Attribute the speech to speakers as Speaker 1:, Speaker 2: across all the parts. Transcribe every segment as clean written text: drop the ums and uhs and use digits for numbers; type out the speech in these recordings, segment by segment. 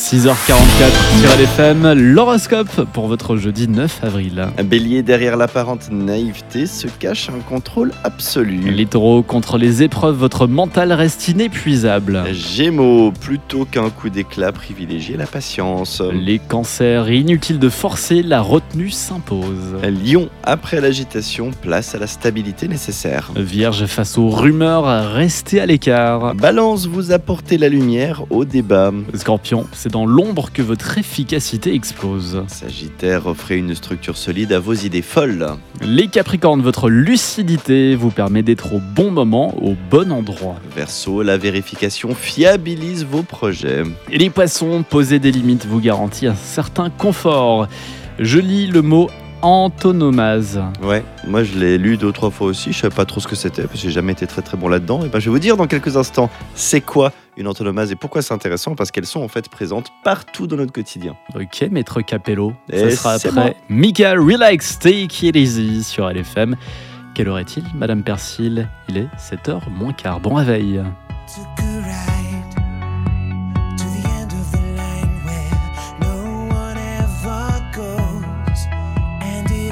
Speaker 1: 6h44 sur LFM, l'horoscope pour votre jeudi 9 avril.
Speaker 2: Bélier, derrière l'apparente naïveté se cache un contrôle absolu.
Speaker 1: Les taureaux, contre les épreuves, votre mental reste inépuisable.
Speaker 2: Gémeaux, plutôt qu'un coup d'éclat, privilégiez la patience.
Speaker 1: Les cancers, inutile de forcer, la retenue s'impose.
Speaker 2: Lion, après l'agitation, place à la stabilité nécessaire.
Speaker 1: Vierge, face aux rumeurs, restez à l'écart.
Speaker 2: Balance, vous apportez la lumière au débat.
Speaker 1: Scorpion, c'est dans l'ombre que votre efficacité explose.
Speaker 2: Sagittaire, offrez une structure solide à vos idées folles.
Speaker 1: Les capricornes, votre lucidité vous permet d'être au bon moment, au bon endroit.
Speaker 2: Verseau, la vérification fiabilise vos projets.
Speaker 1: Et les poissons, poser des limites vous garantit un certain confort. Je lis le mot antonomase.
Speaker 2: Ouais, moi je l'ai lu 2 ou 3 fois aussi, je savais pas trop ce que c'était parce que j'ai jamais été très très bon là-dedans. Et ben je vais vous dire dans quelques instants c'est quoi une antonomase et pourquoi c'est intéressant, parce qu'elles sont en fait présentes partout dans notre quotidien.
Speaker 1: Ok, maître Capello,
Speaker 2: Et
Speaker 1: ça sera
Speaker 2: c'est
Speaker 1: après.
Speaker 2: moi.
Speaker 1: Mika, relax, take it easy sur LFM. Quelle heure est-il, Madame Persil? Il est 7h moins quart. Bon réveil.
Speaker 3: Took a ride to the end of the line where no one ever goes. Ended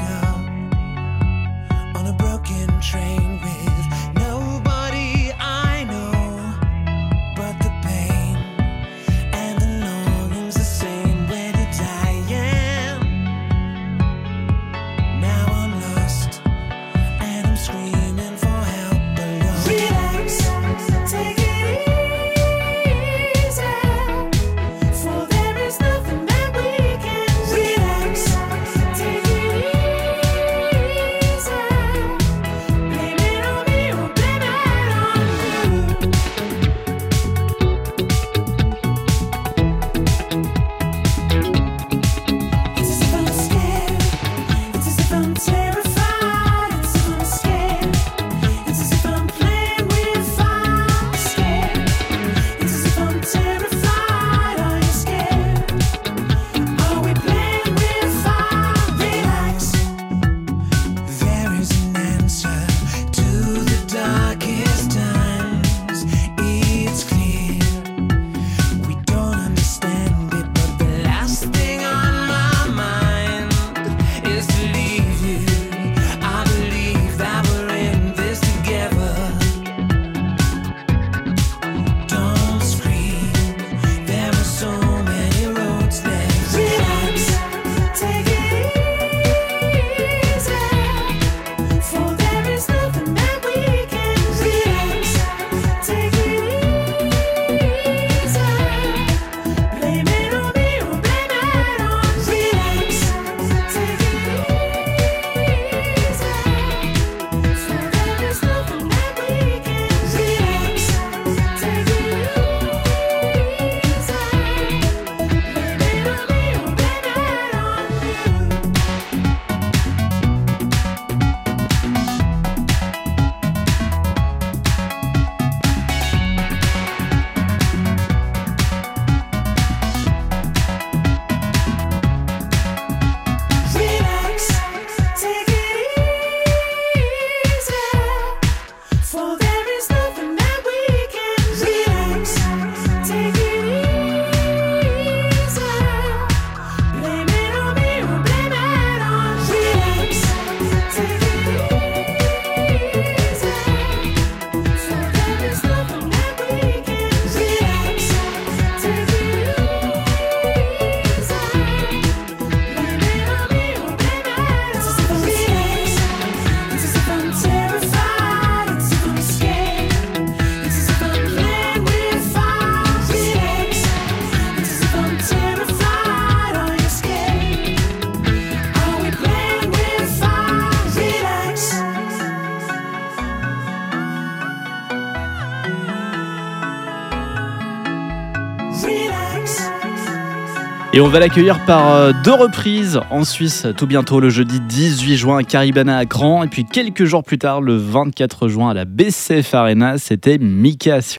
Speaker 3: up on a broken train with nobody I know, but the pain and the longing's the same when you're dying. Now I'm lost and I'm screaming for help alone. Relax, take it easy, for there is nothing that we can do. Relax, take it easy, blame it on me or blame it on you. It's as if I'm scared, it's as if I'm terrified, it's as if I'm scared, it's as if I'm playing with fire. Scared, it's as if I'm terrified. Are you scared? Are we playing with fire? Relax. There is an answer to the darkest times. It's clear we don't understand it, but the last thing on my mind is to leave you. I believe that we're in this together. Don't scream, there are so many roads there. Relax, take it easy, for there is nothing that we can do. Relax, take it easy, blame it on me or blame it on you. Relax, take it easy, for there is nothing that we can do. Relax, take it easy, blame it on me or blame it on you. Relax, take it easy, for there is nothing that we can do. Relax, take it easy, blame it on me or blame it on you. Relax, take it easy, for there is nothing that we can do. Relax, take it easy. It's as if I'm terrified, it's as if I'm scared, it's as if I'm playing with fire. Relax, it's as if I'm terrified. Are you scared? Are we playing with fire? Relax. Relax.
Speaker 1: Et on va l'accueillir par 2 reprises en Suisse tout bientôt, le jeudi 18 juin à Caribana à Cran, et puis quelques jours plus tard, le 24 juin à la BCF Arena, c'était Mika.